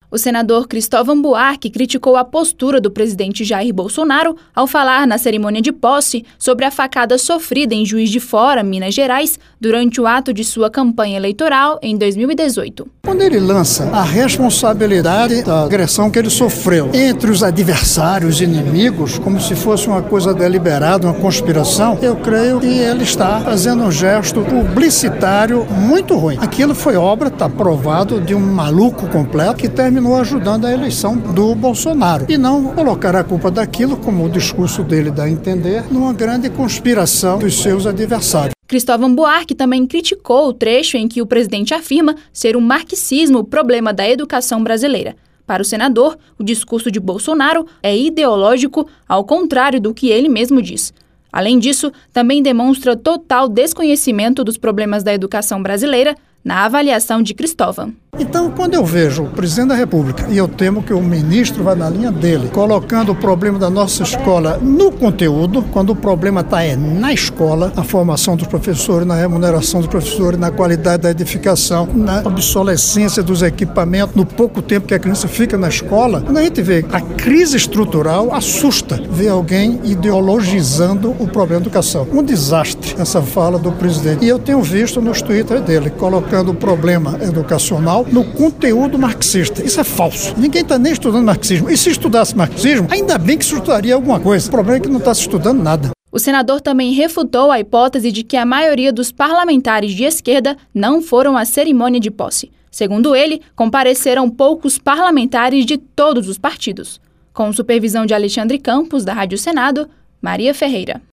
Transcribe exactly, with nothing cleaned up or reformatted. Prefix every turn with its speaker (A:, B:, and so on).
A: O senador Cristóvão Buarque criticou a postura do presidente Jair Bolsonaro ao falar na cerimônia de posse sobre a facada sofrida em Juiz de Fora, Minas Gerais, durante o ato de sua campanha eleitoral em dois mil e dezoito.
B: Quando ele lança a responsabilidade da agressão que ele sofreu entre os adversários, inimigos, como se fosse uma coisa deliberada, uma conspiração, eu creio que ele está fazendo um gesto publicitário muito ruim. Aquilo foi obra, está provado, de um maluco completo que terminou ajudando a eleição do Bolsonaro. E não colocar a culpa daquilo, como o discurso dele dá a entender, numa grande conspiração dos seus adversários.
A: Cristóvão Buarque também criticou o trecho em que o presidente afirma ser o marxismo o problema da educação brasileira. Para o senador, o discurso de Bolsonaro é ideológico, ao contrário do que ele mesmo diz. Além disso, também demonstra total desconhecimento dos problemas da educação brasileira, na avaliação de Cristóvão.
B: Então, quando eu vejo o presidente da República, e eu temo que o ministro vai na linha dele, colocando o problema da nossa escola no conteúdo, quando o problema está é na escola, na formação dos professores, na remuneração dos professores, na qualidade da edificação, na obsolescência dos equipamentos, no pouco tempo que a criança fica na escola, quando a gente vê a crise estrutural, assusta ver alguém ideologizando o problema da educação. Um desastre essa fala do presidente. E eu tenho visto nos Twitter dele, colocando o problema educacional no conteúdo marxista. Isso é falso. Ninguém está nem estudando marxismo. E se estudasse marxismo, ainda bem que se estudaria alguma coisa. O problema é que não está se estudando nada.
A: O senador também refutou a hipótese de que a maioria dos parlamentares de esquerda não foram à cerimônia de posse. Segundo ele, compareceram poucos parlamentares de todos os partidos. Com supervisão de Alexandre Campos, da Rádio Senado, Maria Ferreira.